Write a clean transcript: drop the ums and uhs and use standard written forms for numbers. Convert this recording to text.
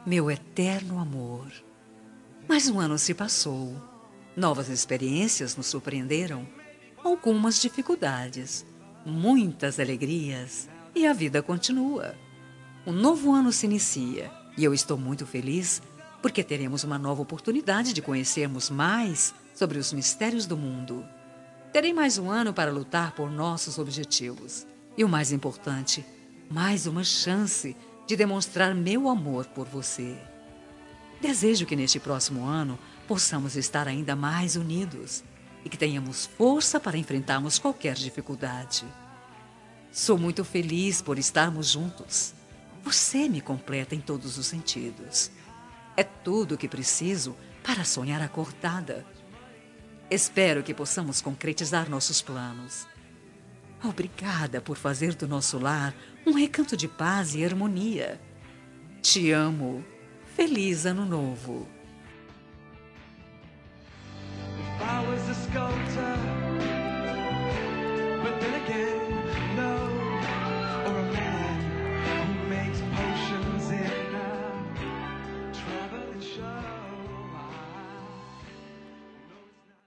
meu eterno amor. Mais um ano se passou. Novas experiências nos surpreenderam. Algumas dificuldades, muitas alegrias e a vida continua. Um novo ano se inicia e eu estou muito feliz porque teremos uma nova oportunidade de conhecermos mais sobre os mistérios do mundo. Terei mais um ano para lutar por nossos objetivos. E o mais importante, mais uma chance de demonstrar meu amor por você. Desejo que neste próximo ano possamos estar ainda mais unidos e que tenhamos força para enfrentarmos qualquer dificuldade. Sou muito feliz por estarmos juntos. Você me completa em todos os sentidos. É tudo o que preciso para sonhar acordada. Espero que possamos concretizar nossos planos. Obrigada por fazer do nosso lar um recanto de paz e harmonia. Te amo. Feliz Ano Novo. If I was a sculptor, but then again, no.